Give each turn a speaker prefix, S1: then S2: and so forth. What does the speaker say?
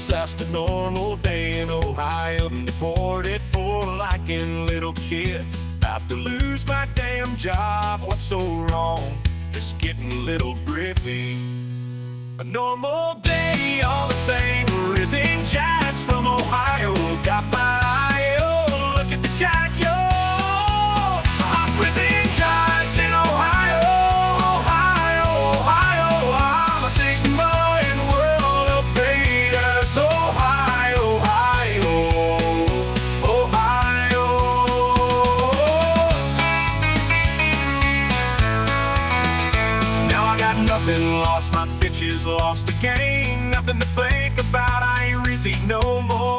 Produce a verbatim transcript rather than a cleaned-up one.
S1: last a normal day in Ohio. Deported for liking little kids. About to lose my damn job. What's so wrong? Just getting a little grippy. A normal day, all the same. Risen Jacks from Ohio. Got my eye, oh, look at the Jack, yo. I'm Risen Jacks in Ohio, Ohio, Ohio. I'm a Sigma in World of Peters, Ohio, Ohio, Ohio. Now I got nothing lost, my bitches lost the game. Nothing to think about, I ain't Rizzy no more.